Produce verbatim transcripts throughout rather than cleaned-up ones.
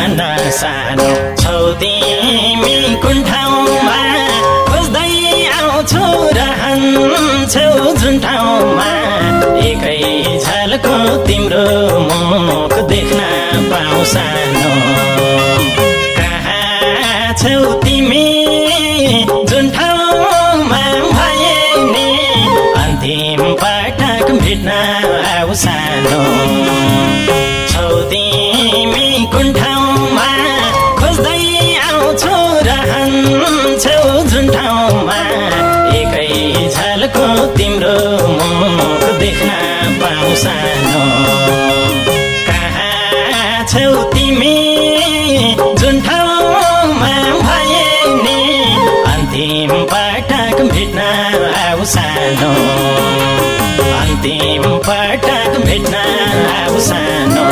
साना सानो छौ तिमी कुन ठाउँमा खोज्दै आउँछौ रहन्छौ जुन ठाउँमा एकै झलको तिम्रो मुख देख्न पाऊ सानो कहाँ छौ तिमी जुन ठाउँमा भए नि अन्तिम पटक भेट्न आऊ सानो छौ तिमी कुन ठाउँमा खोज्दै आउँछौ रहन्छौ जुन ठाउँमा एकै झलको तिम्रो मुख देख्न पाऊ सानो कहाँ छौ तिमी जुन ठाउँमा भए नि अन्तिम पटक भेट्न आऊ सानो अन्तिम पटक भेट्न आऊ सानो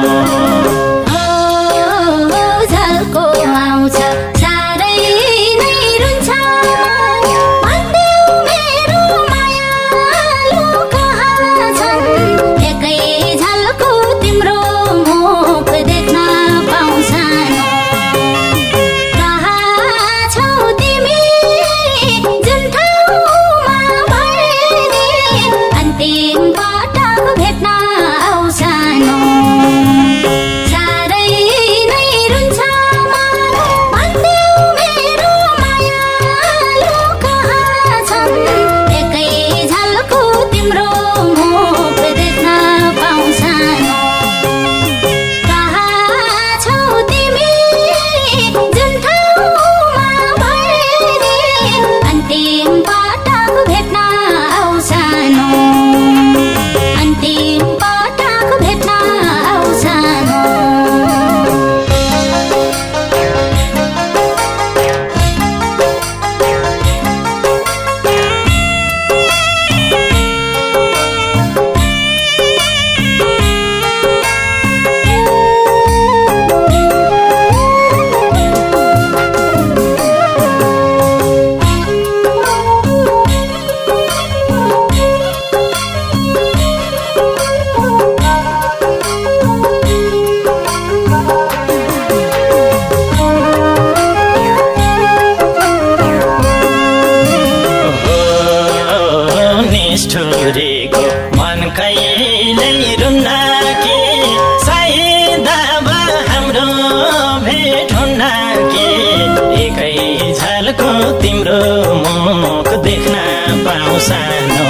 निष्ठुरेको मन कहिल्यै रुन्न कि सायद अब हाम्रो भेट हुन्न कि एकै झलको तिम्रो मुख देख्न पाऊ सानो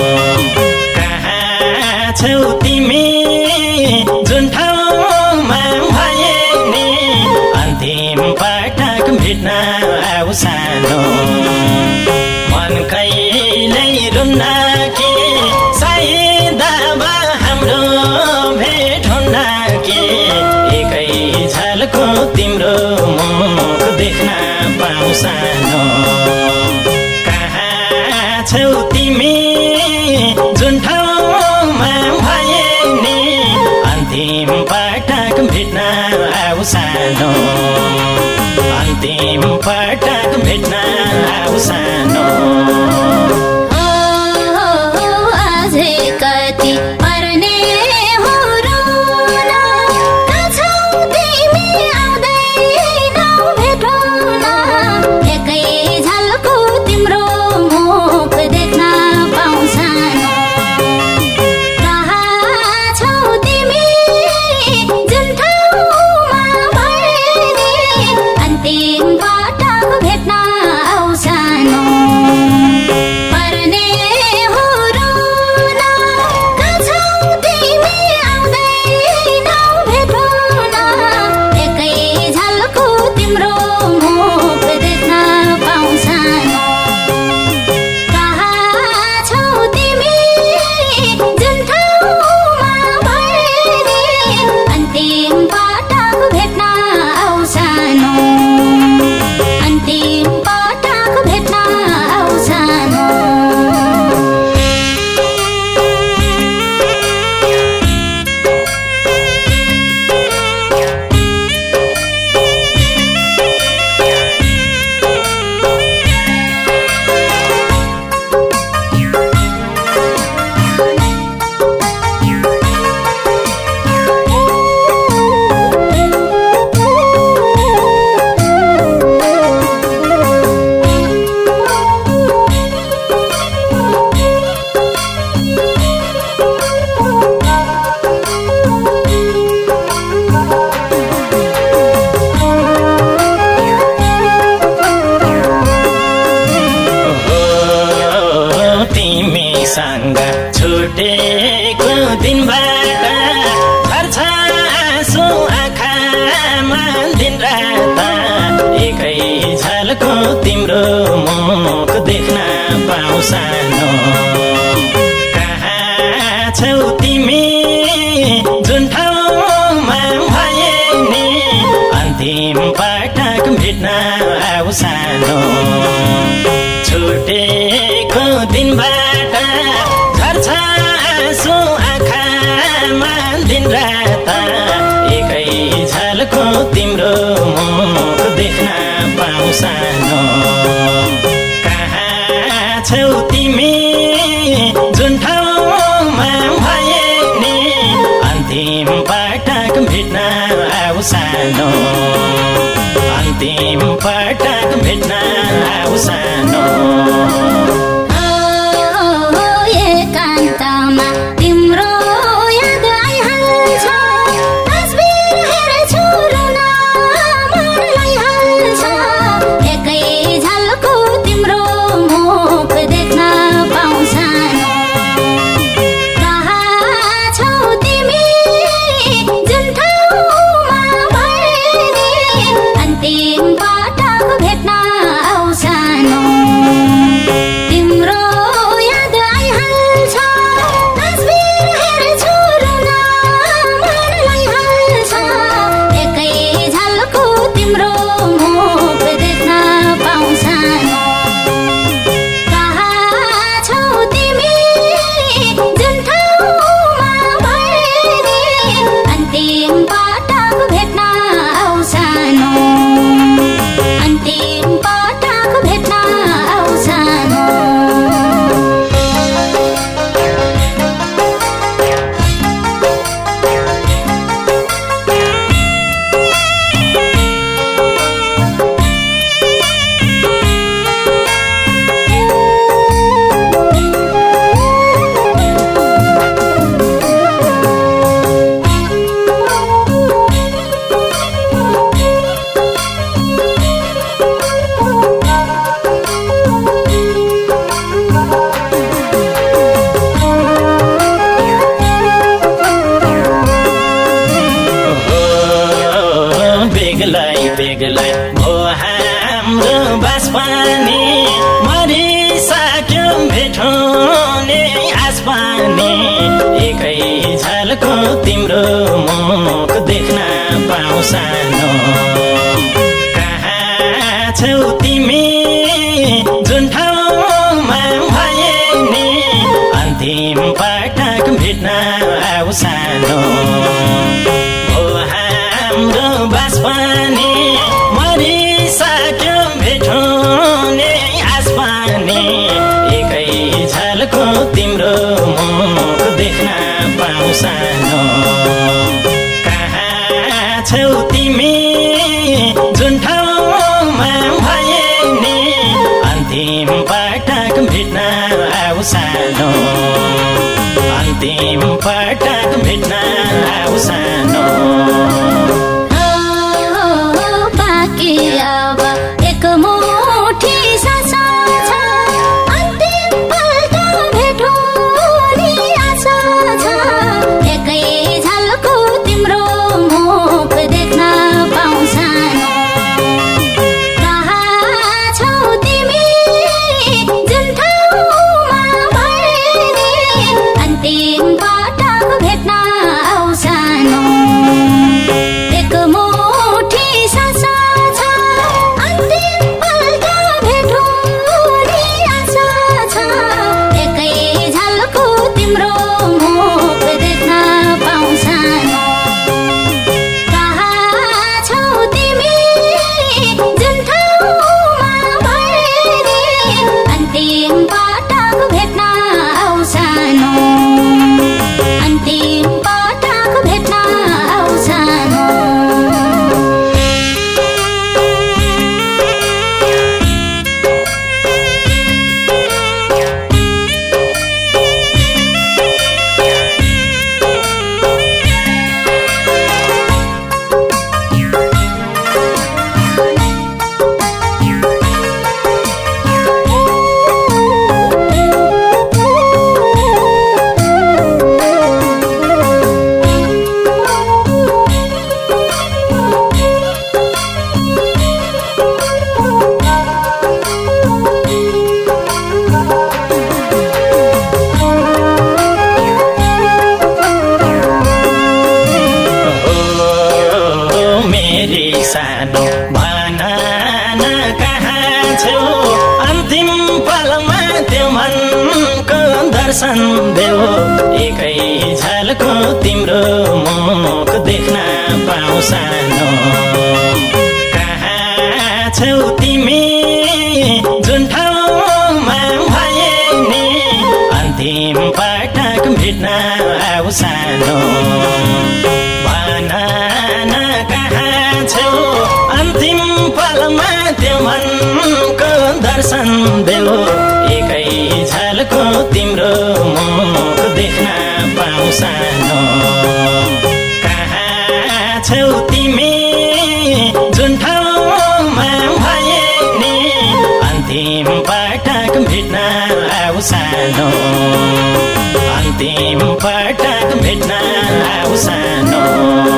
कहाँ छौ तिमी जुन ठाउँमा भए नि अन्तिम पटक भेट्न आऊ सानो मन कहिल्यै रुन्न कि सायद अब हाम्रो भेट हुन्न कि एकै झलको तिम्रो मुख देख्न पाऊ सानो कहाँ छौ तिमी जुन ठाउँमा भए नि अन्तिम पटक भेट्न आऊ सानो अन्तिम पटक भेट्न आऊ सानो पर्ने हो रुन कहाँ झल्को तिम्रो मुख देख्न पाउँ सानो कहाँ छौ तिमी जुन ठाउँमा भए नि अन्तिम पटक भेट्न आऊ सानो छुटेको दिनबाट झर्छ आँसु आँखामा दिन रात एकै झल्को तिम्रो मुख देख्न पाउँ सानो कहाँ छौ तिमी जुन ठाउँमा भए नि अन्तिम पटक भेट्न आऊ सानो अन्तिम पटक भेट्न आऊ सानो एकान्तमा तिम्रो याद आइहाल्छ तस्बिर हेर्छु रुन मन लागिहाल्छ एकै झल्को तिम्रो मुख देख्न पाउँ सानो कहाँ छौ तिमी जुन ठाउँमा भए नि अन्तिम पटक भेट्न आऊ सानो तिम्रो याद आइहाल्छ तस्बिर हेर्छु रुन मन लागिहाल्छ एकै झल्को तिम्रो मुख देख्न पाउँ सानो कहाँ छौ तिमी जुन ठाउँमा भए नि अन्तिम पटक भेट्न आऊ सानो अन्तिम पटक भेट्न आऊ सानो बेग्लै बेग्लै भो हाम्रो बास पानी मरिसक्यो भेटौँने आस पानी एकै झल्को तिम्रो मुख देख्न पाउँ सानो कहाँ छौ तिमी जुन ठाउँमा भए नि अन्तिम पटक भेट्न आऊ सानो भो हाम्रो बास पानी मरिसक्यो भेटौँने आस पानी एकै झल्को तिम्रो मुख देख्न पाउँ सानो कहाँ छौ तिमी जुन ठाउँमा भए नि अन्तिम पटक भेट्न आऊ सानो अन्तिम पटक भेट्न आऊ सानो बाँकी अब एक मुठी सास छ अन्तिम पल्ट भेटौँने आशा छ एकै झल्को तिम्रो मुख देख्न पाउँ सानो कहाँ छौ तिमी जुन ठाउँमा भए नि अन्तिम पटक भेट्न आऊ सानो फेरि सानो भन न कहाँ छौ अन्तिम पलमा त्यो मनको दर्शन देऊ एकै झलको तिम्रो मुख देख्न पाऊ सानो कहाँ छौ तिमी जुन ठाउँमा भए नि अन्तिम पटक भेट्न आऊ सानो भन न कहाँ छौ अन्तिम पलमा त्यो मनको दर्शन देऊ एकै झलको तिम्रो मुख देख्न पाऊ सानो कहाँ छौ तिमी जुन ठाउँमा भए नि अन्तिम पटक भेट्न आऊ सानो अन्तिम पटक भेट्न आऊ सानो